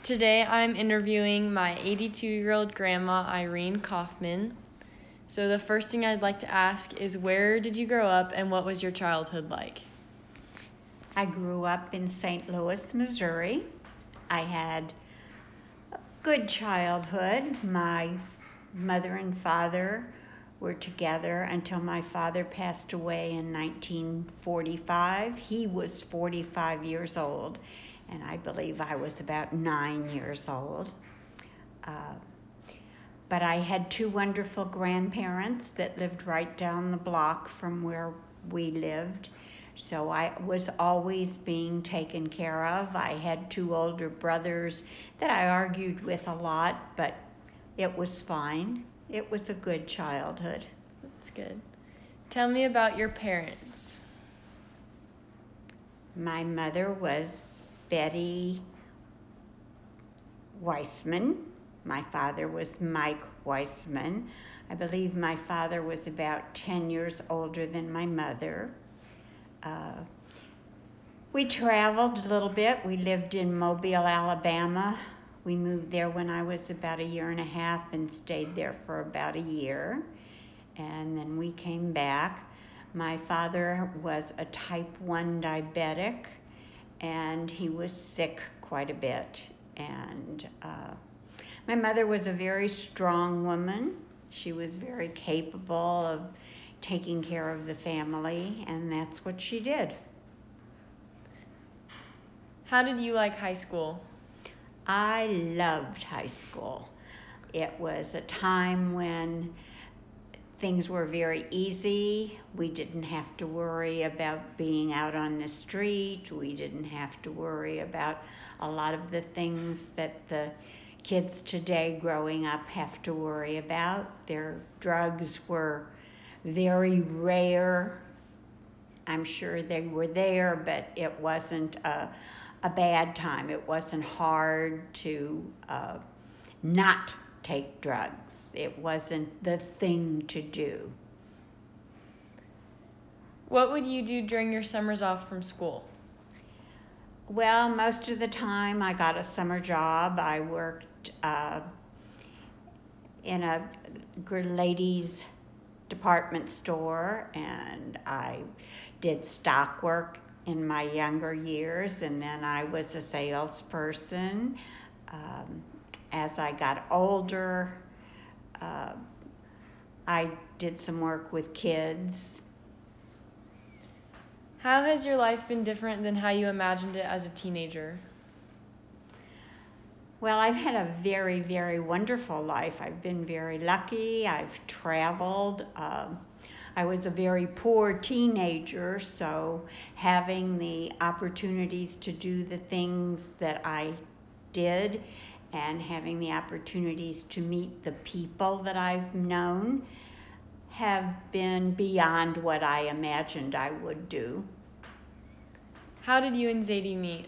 Today I'm interviewing my 82-year-old grandma, Irene Kaufman. So the first thing I'd like to ask is, where did you grow up and what was your childhood like? I grew up in St. Louis, Missouri. I had a good childhood. My mother and father were together until my father passed away in 1945. He was 45 years old, and I believe I was about 9 years old. But I had two wonderful grandparents that lived right down the block from where we lived. So I was always being taken care of. I had two older brothers that I argued with a lot, but it was fine. It was a good childhood. That's good. Tell me about your parents. My mother was Betty Weissman. My father was Mike Weissman. I believe my father was about 10 years older than my mother. We traveled a little bit. We lived in Mobile, Alabama. We moved there when I was about a year and a half and stayed there for about a year. And then we came back. My father was a type 1 diabetic, and he was sick quite a bit. And my mother was a very strong woman. She was very capable of taking care of the family, and that's what she did. How did you like high school? I loved high school. It was a time when things were very easy. We didn't have to worry about being out on the street. We didn't have to worry about a lot of the things that the kids today growing up have to worry about. Their drugs were very rare. I'm sure they were there, but it wasn't a bad time. It wasn't hard to not take drugs. It wasn't the thing to do. What would you do during your summers off from school? Well, most of the time I got a summer job. I worked in a ladies' department store, and I did stock work in my younger years, and then I was a salesperson. As I got older, I did some work with kids. How has your life been different than how you imagined it as a teenager? Well, I've had a very, very wonderful life. I've been very lucky. I've traveled. I was a very poor teenager, so having the opportunities to do the things that I did and having the opportunities to meet the people that I've known have been beyond what I imagined I would do. How did you and Zadie meet?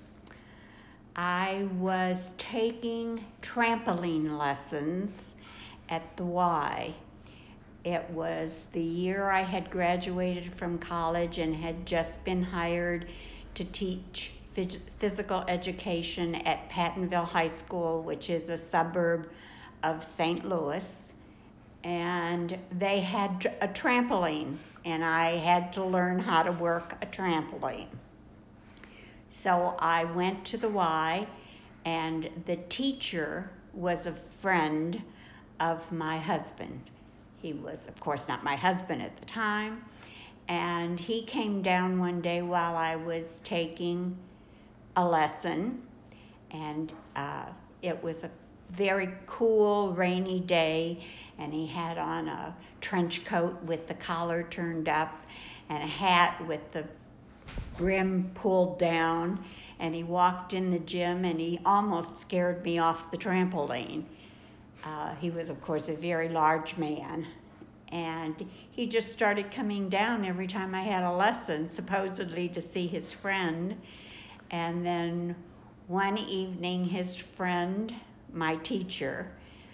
I was taking trampoline lessons at the Y. It was the year I had graduated from college and had just been hired to teach physical education at Pattonville High School, which is a suburb of St. Louis. And they had a trampoline, and I had to learn how to work a trampoline. So I went to the Y, and the teacher was a friend of my husband. He was, of course, not my husband at the time. And he came down one day while I was taking a lesson. And it was a very cool, rainy day. And he had on a trench coat with the collar turned up and a hat with the brim pulled down. And he walked in the gym and he almost scared me off the trampoline. He was, of course, a very large man, and he just started coming down every time I had a lesson, supposedly to see his friend. And then one evening, his friend, my teacher,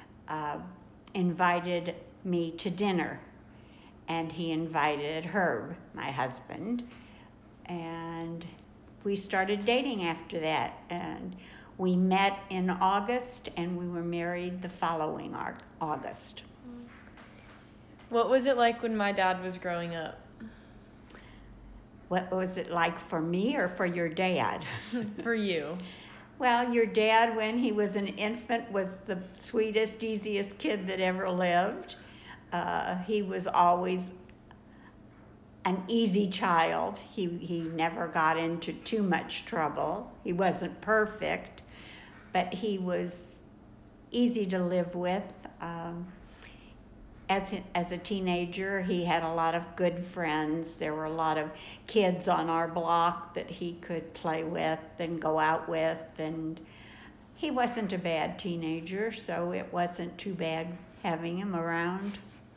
invited me to dinner, and he invited Herb, my husband, and we started dating after that. And We met in August and we were married the following August. What was it like when my dad was growing up? What was it like for me or for your dad? For you. Well, your dad, when he was an infant, was the sweetest, easiest kid that ever lived. He was always an easy child. He never got into too much trouble. He wasn't perfect, but he was easy to live with. As a teenager, he had a lot of good friends. There were a lot of kids on our block that he could play with and go out with, and he wasn't a bad teenager, so it wasn't too bad having him around.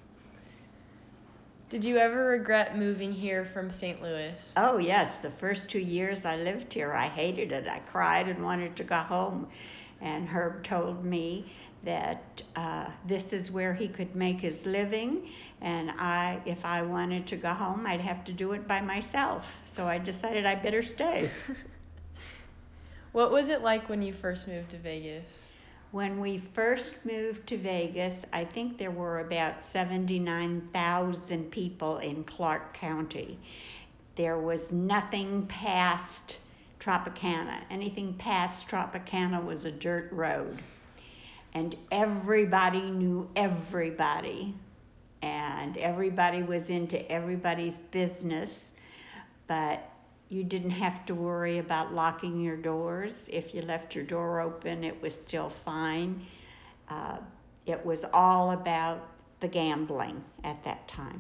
Did you ever regret moving here from St. Louis? Oh, yes. The first 2 years I lived here, I hated it. I cried and wanted to go home. And Herb told me that this is where he could make his living, and if I wanted to go home, I'd have to do it by myself. So I decided I better stay. What was it like when you first moved to Vegas? When we first moved to Vegas, I think there were about 79,000 people in Clark County. There was nothing past Tropicana. Anything past Tropicana was a dirt road. And everybody knew everybody. And everybody was into everybody's business. But you didn't have to worry about locking your doors. If you left your door open, it was still fine. It was all about the gambling at that time.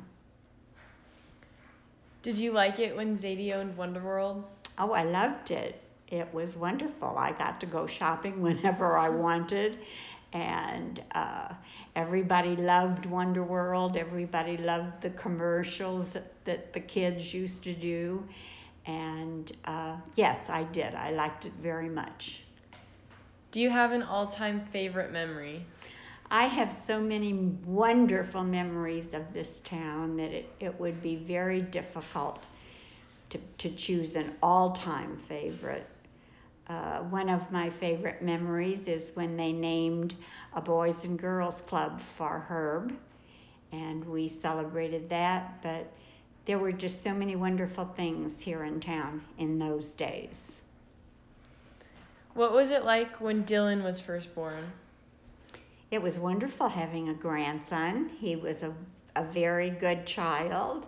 Did you like it when Zadie owned Wonderworld? Oh, I loved it. It was wonderful. I got to go shopping whenever I wanted. And everybody loved Wonderworld. Everybody loved the commercials that the kids used to do. And yes, I did. I liked it very much. Do you have an all-time favorite memory? I have so many wonderful memories of this town that it would be very difficult to choose an all-time favorite. One of my favorite memories is when they named a Boys and Girls Club for Herb, and we celebrated that, but there were just so many wonderful things here in town in those days. What was it like when Dylan was first born? It was wonderful having a grandson. He was a very good child.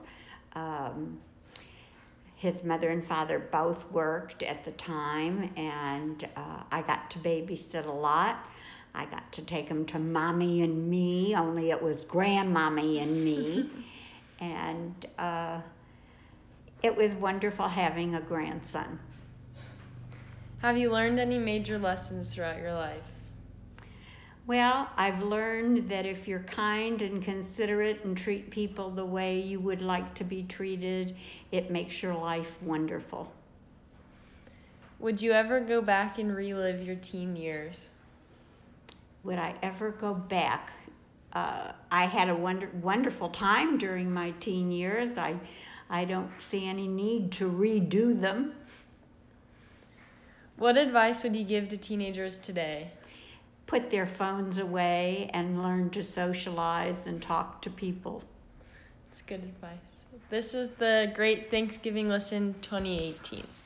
His mother and father both worked at the time, and I got to babysit a lot. I got to take him to Mommy and Me, only it was Grandmommy and Me. And it was wonderful having a grandson. Have you learned any major lessons throughout your life? Well, I've learned that if you're kind and considerate and treat people the way you would like to be treated, it makes your life wonderful. Would you ever go back and relive your teen years? Would I ever go back? I had a wonderful time during my teen years. I don't see any need to redo them. What advice would you give to teenagers today? Put their phones away and learn to socialize and talk to people. That's good advice. This was the Great Thanksgiving Listen 2018.